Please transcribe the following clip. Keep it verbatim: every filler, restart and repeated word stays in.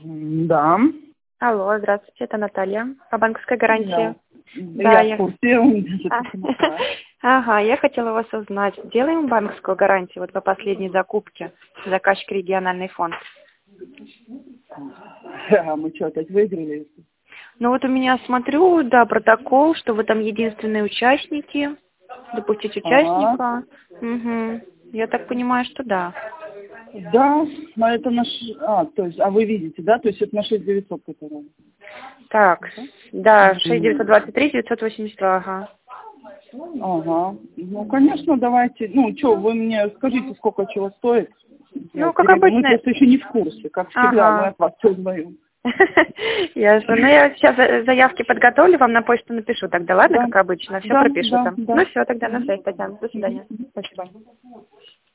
М, Да. Алло, здравствуйте, это Наталья по банковской гарантии. Да, Да, я в курсе, у меня А, записан аппарат. Ага, я хотела вас узнать. Делаем банковскую гарантию вот по последней закупке. Заказчик региональный фонд. А мы что, опять выиграли? Ну вот у меня смотрю, да, протокол, что вы там единственные участники. Допустить участника. Угу. Я так понимаю, что да. Да, но это наш... А, то есть, а вы видите, да? То есть это на шесть девятьсот, который... Так, да, шесть Мгм. девятьсот двадцать три девятьсот восемьдесят два, ага. Ага. Ну, конечно, давайте. Ну, что, вы мне скажите, сколько чего стоит. Я Ну, как перейду. Мы обычно. просто еще не в курсе. Как всегда, мы Ага. от вас все узнаем. Ясно. Ну, я сейчас за- заявки подготовлю, вам на почту напишу тогда, ладно, Да, как обычно, все да, пропишу да, там. да. Ну, все, тогда на связь, Татьяна. До свидания. Спасибо.